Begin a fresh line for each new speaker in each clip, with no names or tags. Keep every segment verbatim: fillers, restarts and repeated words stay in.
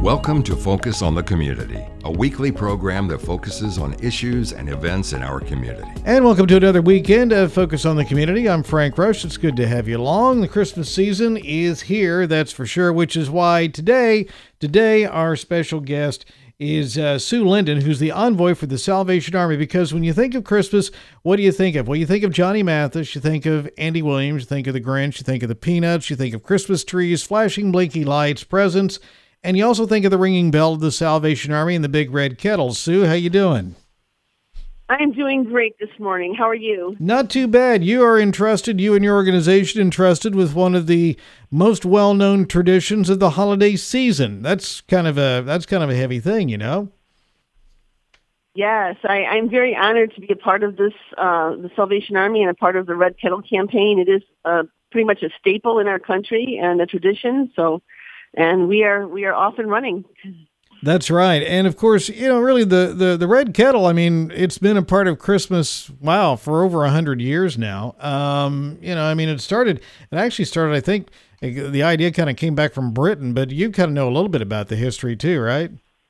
Welcome to Focus on the Community, a weekly program that focuses on issues and events in our community.
And welcome to another weekend of Focus on the Community. I'm Frank Rush. It's good to have you along. The Christmas season is here, that's for sure, which is why today, today our special guest is uh, Sue Linden, who's the envoy for the Salvation Army. Because when you think of Christmas, what do you think of? Well, you think of Johnny Mathis, you think of Andy Williams, you think of the Grinch, you think of the Peanuts, you think of Christmas trees, flashing blinky lights, presents, and you also think of the ringing bell of the Salvation Army and the big red kettle. Sue, how you doing?
I'm doing great this morning. How are you?
Not too bad. You are entrusted, you and your organization entrusted with one of the most well-known traditions of the holiday season. That's kind of a that's kind of a heavy thing, you know?
Yes, I, I'm very honored to be a part of this, uh, the Salvation Army and a part of the Red Kettle campaign. It is uh, pretty much a staple in our country and a tradition, so... And we are we are off and running.
That's right. And, of course, you know, really the, the, the Red Kettle, I mean, it's been a part of Christmas, wow, for over one hundred years now. Um, you know, I mean, it started, it actually started, I think, the idea kind of came back from Britain, but you kind of know a little bit about the history too, right?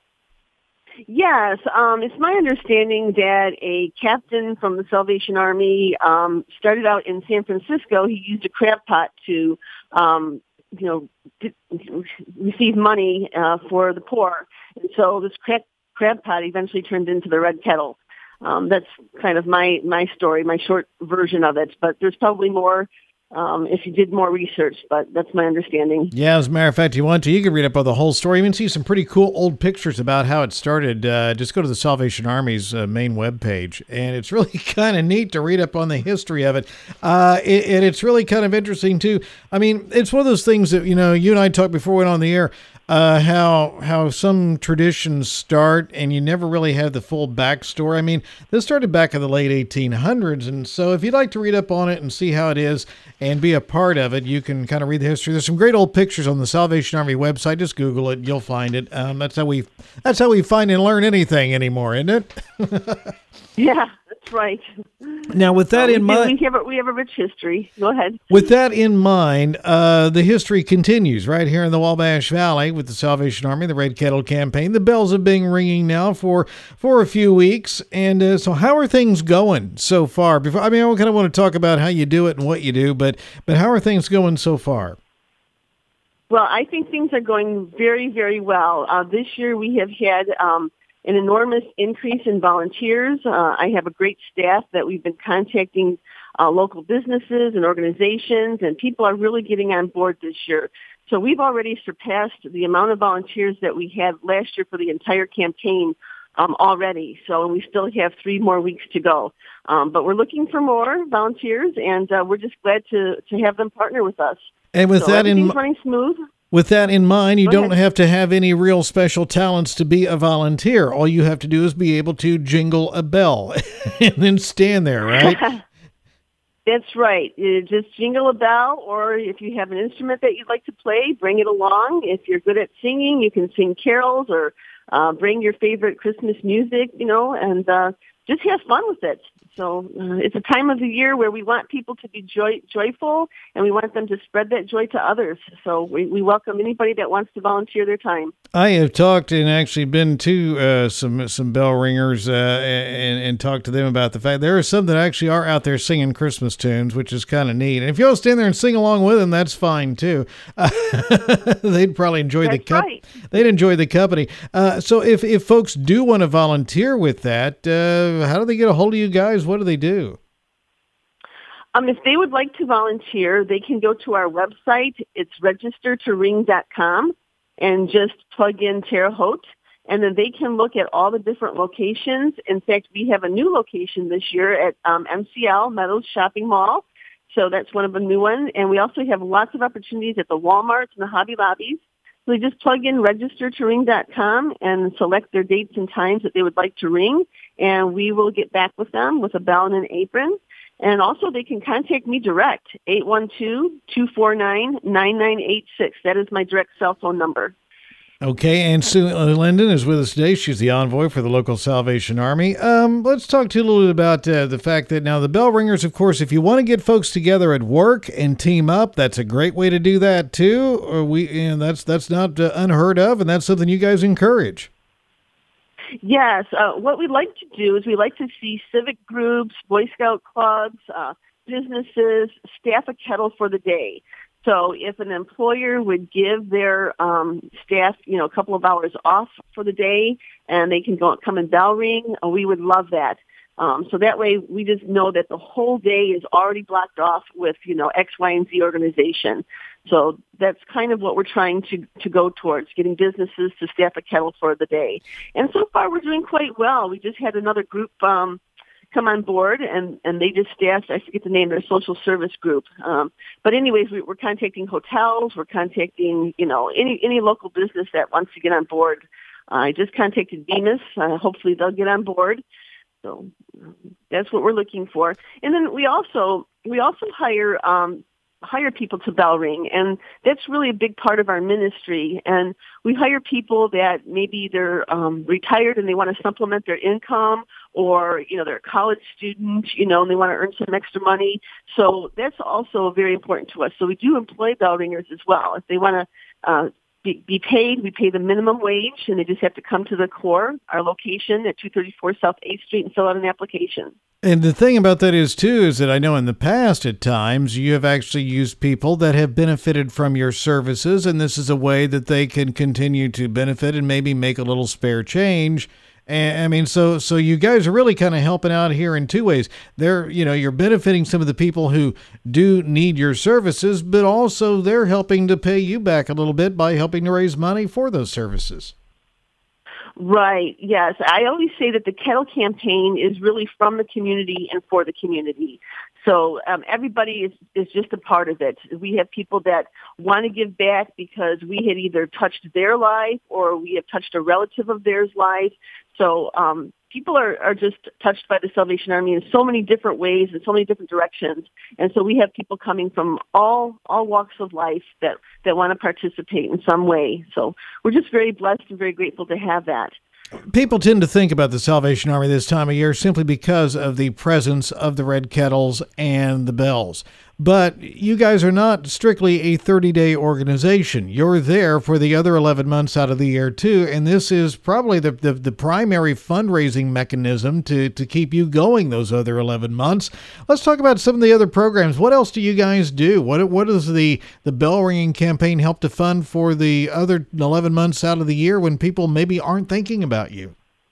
Yes. Um, it's my understanding that a captain from the Salvation Army um, started out in San Francisco. He used a crab pot to um you know, receive money uh, for the poor. And so this crab, crab pot eventually turned into the Red Kettle. Um, that's kind of my, my story, my short version of it. But there's probably more um, if you did more research, but that's my understanding.
Yeah, as a matter of fact, you want to, you can read up on the whole story. You can see some pretty cool old pictures about how it started. Uh, just go to the Salvation Army's uh, main webpage, and it's really kind of neat to read up on the history of it. Uh, it. And it's really kind of interesting, too. I mean, it's one of those things that, you know, you and I talked before we went on the air, Uh, how how some traditions start and you never really have the full backstory. I mean, this started back in the late eighteen hundreds, and so if you'd like to read up on it and see how it is and be a part of it, you can kind of read the history. There's some great old pictures on the Salvation Army website. Just Google it, you'll find it. Um, that's how we that's how we find and learn anything anymore, isn't it?
Yeah, that's right.
Now, with that
well,
in
we,
mind,
we have a, we have a rich history. Go ahead.
With that in mind, uh, the history continues right here in the Wabash Valley with the Salvation Army, the Red Kettle campaign. The bells have been ringing now for for a few weeks, and uh, so how are things going so far? Before, I mean, I kind of want to talk about how you do it and what you do, but but how are things going so far?
Well, I think things are going very, very well. Uh, this year we have had um, an enormous increase in volunteers. Uh, I have a great staff that we've been contacting uh, local businesses and organizations, and people are really getting on board this year. So we've already surpassed the amount of volunteers that we had last year for the entire campaign um, already. So we still have three more weeks to go. Um, but we're looking for more volunteers, and uh, we're just glad to, to have them partner with us.
And with
so
that in
everything's running smooth.
With that in mind, you
Go
don't
ahead.
have to have any real special talents to be a volunteer. All you have to do is be able to jingle a bell and then stand there, right?
That's right. You just jingle a bell, or if you have an instrument that you'd like to play, bring it along. If you're good at singing, you can sing carols or uh, bring your favorite Christmas music, you know, and uh, just have fun with it. So uh, it's a time of the year where we want people to be joy- joyful, and we want them to spread that joy to others. So we, we welcome anybody that wants to volunteer their time.
I have talked and actually been to uh, some some bell ringers uh, and, and talked to them about the fact there are some that actually are out there singing Christmas tunes, which is kind of neat. And if you all stand there and sing along with them, that's fine too. Uh, they'd probably enjoy
That's
the cup.
right.
They'd enjoy the company. Uh, so if if folks do want to volunteer with that, uh, how do they get a hold of you guys? What do they do?
Um, if they would like to volunteer, they can go to our website. It's register to ring dot com and just plug in Terre Haute, and then they can look at all the different locations. In fact, we have a new location this year at um, M C L, Meadows Shopping Mall. So that's one of the new ones. And we also have lots of opportunities at the Walmarts and the Hobby Lobbies. So they just plug in register to ring dot com and select their dates and times that they would like to ring, and we will get back with them with a bell and an apron. And also they can contact me direct, eight one two, two four nine, nine nine eight six. That is my direct cell phone number.
Okay, and Sue Linden is with us today. She's the envoy for the local Salvation Army. Um, let's talk to you a little bit about uh, the fact that now the bell ringers, of course, if you want to get folks together at work and team up, that's a great way to do that too. Or we, you know, that's that's not uh, unheard of, and that's something you guys encourage.
Yes, uh, what we like to do is we like to see civic groups, Boy Scout clubs, uh, businesses staff a kettle for the day. So if an employer would give their um, staff, you know, a couple of hours off for the day, and they can go come and bell ring, uh, we would love that. Um, so that way, we just know that the whole day is already blocked off with, you know, X, Y, and Z organization. So that's kind of what we're trying to to go towards, getting businesses to staff a kettle for the day. And so far, we're doing quite well. We just had another group Um, come on board, and, and they just staffed, I forget the name, their social service group. Um, but anyways, we, we're contacting hotels, we're contacting, you know, any any local business that wants to get on board. Uh, I just contacted Bemis. Uh, hopefully they'll get on board. So um, that's what we're looking for. And then we also we also hire um, hire people to bell ring, and that's really a big part of our ministry. And we hire people that maybe they're um, retired and they want to supplement their income, or, you know, they're a college student, you know, and they want to earn some extra money. So that's also very important to us. So we do employ bell ringers as well. If they want to uh, be, be paid, we pay the minimum wage, and they just have to come to the core, our location at two thirty-four South eighth Street, and fill out an application.
And the thing about that is, too, is that I know in the past at times you have actually used people that have benefited from your services, and this is a way that they can continue to benefit and maybe make a little spare change. And I mean, so so you guys are really kind of helping out here in two ways. They're, you know, you're benefiting some of the people who do need your services, but also they're helping to pay you back a little bit by helping to raise money for those services.
Right. Yes. I always say that the Kettle Campaign is really from the community and for the community. So um, everybody is, is just a part of it. We have people that want to give back because we had either touched their life or we have touched a relative of theirs' life. So um, people are, are just touched by the Salvation Army in so many different ways and so many different directions. And so we have people coming from all all walks of life that, that want to participate in some way. So we're just very blessed and very grateful to have that.
People tend to think about the Salvation Army this time of year simply because of the presence of the red kettles and the bells. But you guys are not strictly a thirty-day organization. You're there for the other eleven months out of the year, too, and this is probably the, the, the primary fundraising mechanism to, to keep you going those other eleven months. Let's talk about some of the other programs. What else do you guys do? What what does the, the bell ringing campaign help to fund for the other eleven months out of the year when people maybe aren't thinking about you?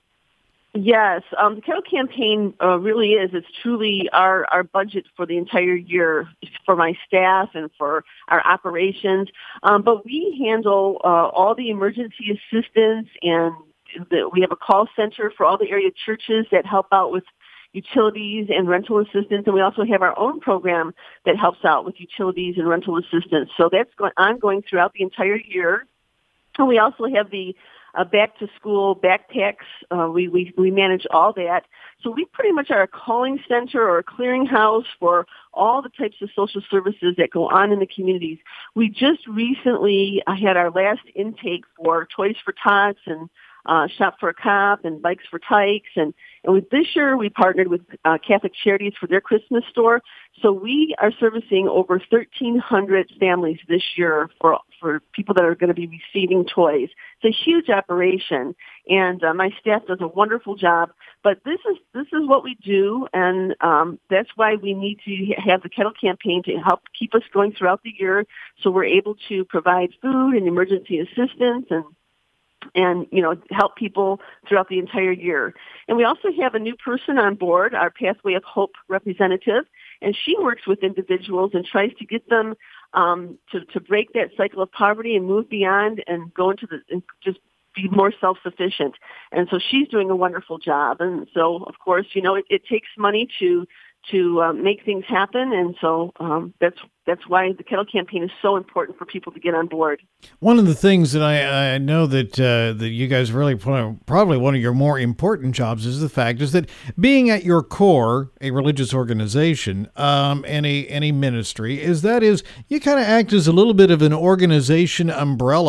Yes, um, the Kettle Campaign uh, really is. It's truly our, our budget for the entire year for my staff and for our operations. Um, but we handle uh, all the emergency assistance, and the, we have a call center for all the area churches that help out with utilities and rental assistance. And we also have our own program that helps out with utilities and rental assistance. So that's going, ongoing throughout the entire year. And we also have the Uh, back to school backpacks. Uh, we, we, we manage all that. So we pretty much are a calling center or a clearinghouse for all the types of social services that go on in the communities. We just recently uh, had our last intake for Toys for Tots and uh, Shop for a Cop and Bikes for Tykes. And, and with this year, we partnered with uh, Catholic Charities for their Christmas store. So we are servicing over thirteen hundred families this year for for people that are going to be receiving toys. It's a huge operation, and uh, my staff does a wonderful job. But this is this is what we do, and um, that's why we need to have the Kettle Campaign to help keep us going throughout the year, so we're able to provide food and emergency assistance and and, you know, help people throughout the entire year. And we also have a new person on board, our Pathway of Hope representative, and she works with individuals and tries to get them um, to, to break that cycle of poverty and move beyond and go into the, and just be more self-sufficient. And so she's doing a wonderful job. And so, of course, you know, it, it takes money to to um, make things happen, and so um, that's that's why the Kettle Campaign is so important for people to get on board.
One of the things that I, I know that uh, that you guys really probably one of your more important jobs is the fact is that being at your core a religious organization um, and a and a ministry is that is you kind of act as a little bit of an organization umbrella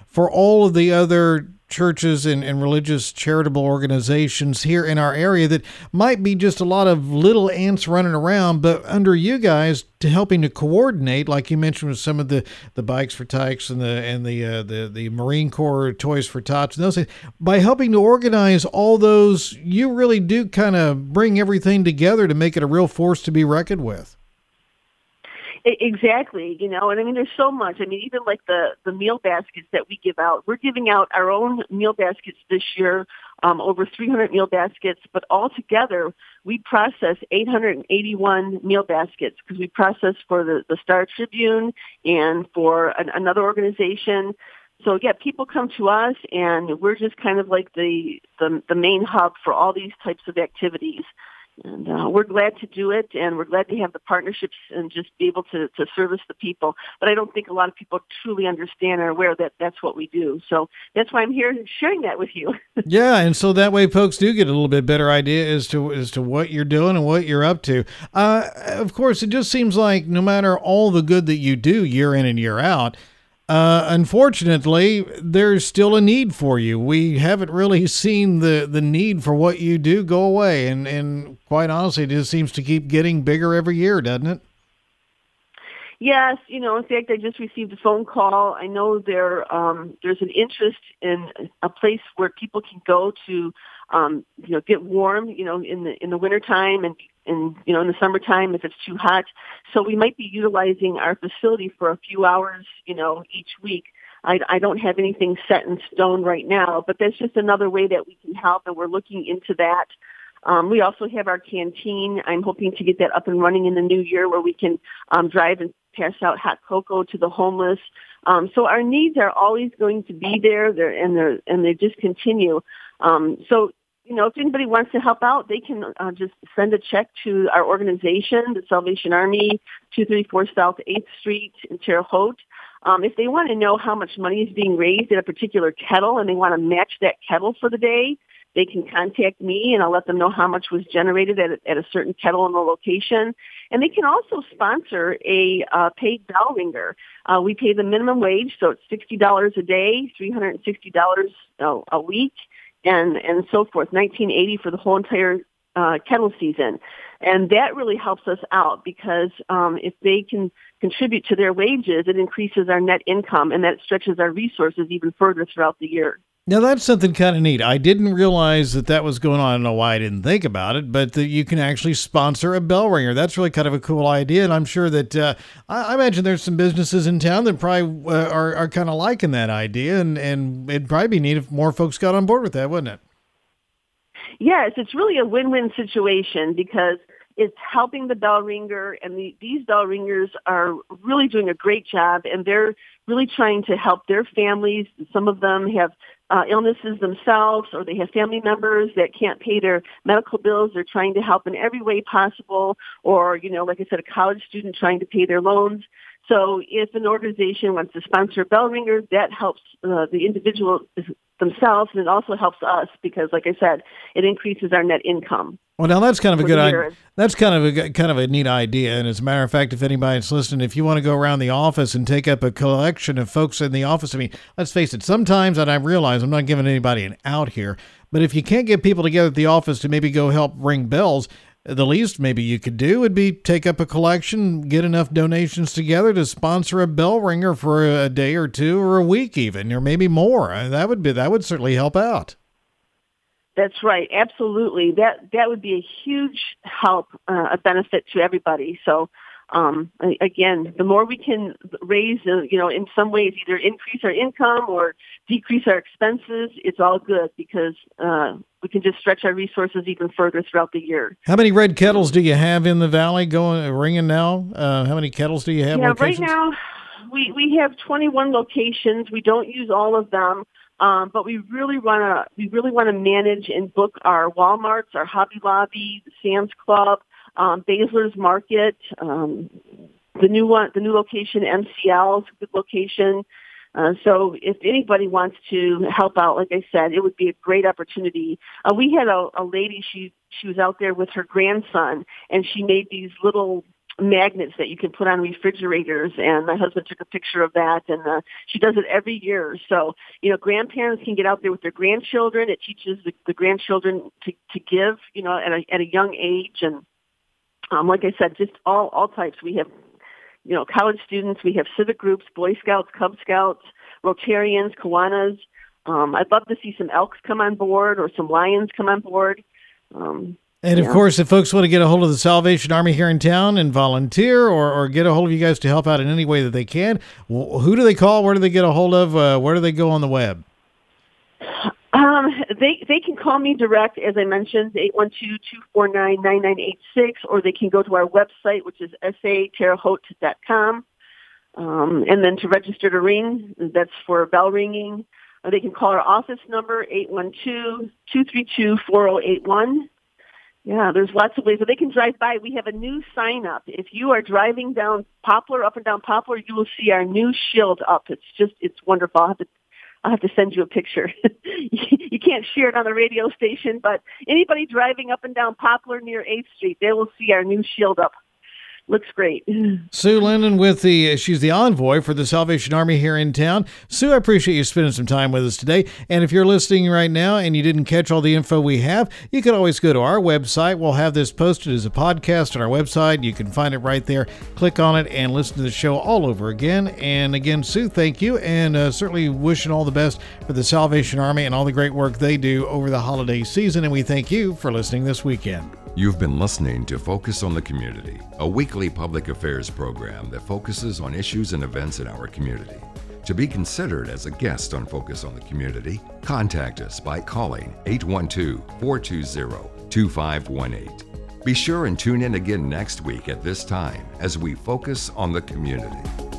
for all of the other churches and, and religious charitable organizations here in our area that might be just a lot of little ants running around, but under you guys to helping to coordinate, like you mentioned with some of the, the Bikes for Tykes and the and the uh, the the Marine Corps Toys for Tots and those things, by helping to organize all those, you really do kind of bring everything together to make it a real force to be reckoned with.
Exactly, you know, and I mean, there's so much. I mean, even like the, the meal baskets that we give out, we're giving out our own meal baskets this year, um, over three hundred meal baskets, but altogether we process eight hundred eighty-one meal baskets because we process for the, the Star Tribune and for an, another organization. So yeah, people come to us and we're just kind of like the, the, the main hub for all these types of activities. And uh, we're glad to do it, and we're glad to have the partnerships and just be able to, to service the people. But I don't think a lot of people truly understand or are aware that that's what we do. So that's why I'm here sharing that with you.
Yeah, and so that way folks do get a little bit better idea as to as to what you're doing and what you're up to. Uh, of course, it just seems like no matter all the good that you do year in and year out, Uh, unfortunately, there's still a need for you. We haven't really seen the, the need for what you do go away. And, and quite honestly, it just seems to keep getting bigger every year, doesn't it?
Yes. You know, in fact, I just received a phone call. I know there um, there's an interest in a place where people can go to, um, you know, get warm, you know, in the in the wintertime and, and, you know, in the summertime if it's too hot. So we might be utilizing our facility for a few hours, you know, each week. I, I don't have anything set in stone right now, but that's just another way that we can help, and we're looking into that. Um, we also have our canteen. I'm hoping to get that up and running in the new year where we can um, drive and pass out hot cocoa to the homeless. Um, so our needs are always going to be there, there and, they're, and they just continue. Um, so, you know, if anybody wants to help out, they can uh, just send a check to our organization, the Salvation Army, two thirty-four South eighth Street in Terre Haute. Um, if they want to know how much money is being raised at a particular kettle and they want to match that kettle for the day, they can contact me and I'll let them know how much was generated at a, at a certain kettle in the location. And they can also sponsor a uh, paid bell ringer. Uh, we pay the minimum wage, so it's sixty dollars a day, three hundred sixty dollars uh, a week, and, and so forth, nineteen eighty for the whole entire uh, kettle season. And that really helps us out because um, if they can contribute to their wages, it increases our net income, and that stretches our resources even further throughout the year.
Now, that's something kind of neat. I didn't realize that that was going on. I don't know why I didn't think about it, but that you can actually sponsor a bell ringer. That's really kind of a cool idea, and I'm sure that uh, I, I imagine there's some businesses in town that probably uh, are, are kind of liking that idea, and, and it'd probably be neat if more folks got on board with that, wouldn't it?
Yes, it's really a win-win situation because it's helping the bell ringer, and the, these bell ringers are really doing a great job, and they're really trying to help their families. Some of them have uh, illnesses themselves, or they have family members that can't pay their medical bills. They're trying to help in every way possible, or, you know, like I said, a college student trying to pay their loans. So if an organization wants to sponsor a bell ringer, that helps uh, the individual themselves, and it also helps us because, like I said, it increases our net income.
Well, now that's kind of a good idea. That's kind of a kind of a neat idea. And as a matter of fact, if anybody's listening, if you want to go around the office and take up a collection of folks in the office, I mean, let's face it, sometimes, and I realize I'm not giving anybody an out here, but if you can't get people together at the office to maybe go help ring bells, the least maybe you could do would be take up a collection, get enough donations together to sponsor a bell ringer for a day or two or a week even, or maybe more. That would be, that would certainly help out.
That's right. Absolutely. That that would be a huge help, uh, a benefit to everybody. So, um, again, the more we can raise, uh, you know, in some ways either increase our income or decrease our expenses, it's all good because uh, we can just stretch our resources even further throughout the year.
How many red kettles do you have in the valley going ringing now? Uh, how many kettles do you have?
Yeah,
locations?
Right now we we have twenty-one locations. We don't use all of them. Um, but we really want to we really want to manage and book our Walmarts, our Hobby Lobby, the Sam's Club, um, Basler's Market, um, the new one, the new location, M C L's a good location. Uh, so if anybody wants to help out, like I said, it would be a great opportunity. Uh, we had a, a lady; she she was out there with her grandson, and she made these little magnets that you can put on refrigerators, and my husband took a picture of that, and uh, she does it every year. So, you know, grandparents can get out there with their grandchildren. It teaches the, the grandchildren to, to give, you know, at a, at a young age. And um, like I said, just all, all types. We have, you know, college students. We have civic groups, Boy Scouts, Cub Scouts, Rotarians, Kiwanis. Um, I'd love to see some elks come on board or some lions come on board. Um,
And, of
yeah.
course, if folks want to get a hold of the Salvation Army here in town and volunteer or, or get a hold of you guys to help out in any way that they can, who do they call? Where do they get a hold of? Uh, where do they go on the web?
Um, they they can call me direct, as I mentioned, eight one two, two four nine, nine nine eight six, or they can go to our website, which is s a terre haute dot com. Um, and then to register to ring, that's for bell ringing. Or they can call our office number, eight one two, two three two, four zero eight one. Yeah, there's lots of ways, but they can drive by. We have a new sign up. If you are driving down Poplar, up and down Poplar, you will see our new shield up. It's just, it's wonderful. I'll have to, I'll have to send you a picture. You can't share it on the radio station, but anybody driving up and down Poplar near eighth Street, they will see our new shield up. Looks great.
Sue Linden with the, she's the envoy for the Salvation Army here in town. Sue, I appreciate you spending some time with us today. And if you're listening right now and you didn't catch all the info we have, you can always go to our website. We'll have this posted as a podcast on our website. You can find it right there. Click on it and listen to the show all over again. And again, Sue, thank you. And uh, certainly wishing all the best for the Salvation Army and all the great work they do over the holiday season. And we thank you for listening this weekend.
You've been listening to Focus on the Community, a weekly public affairs program that focuses on issues and events in our community. To be considered as a guest on Focus on the Community, contact us by calling eight one two, four two zero, two five one eight. Be sure and tune in again next week at this time as we focus on the community.